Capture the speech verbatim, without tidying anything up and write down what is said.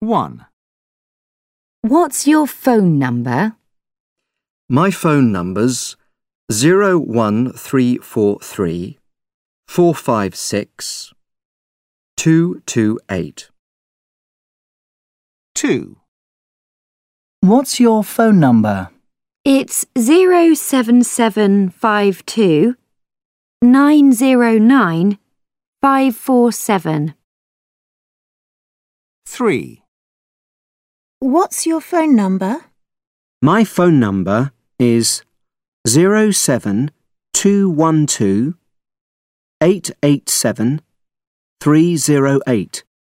one. What's your phone number? My phone number's zero one three four three four five six two two eight. two. What's your phone number? It's zero seven seven five two nine zero nine five four seven. three. What's your phone number? My phone number is zero seven two one two eight eight seven three zero eight.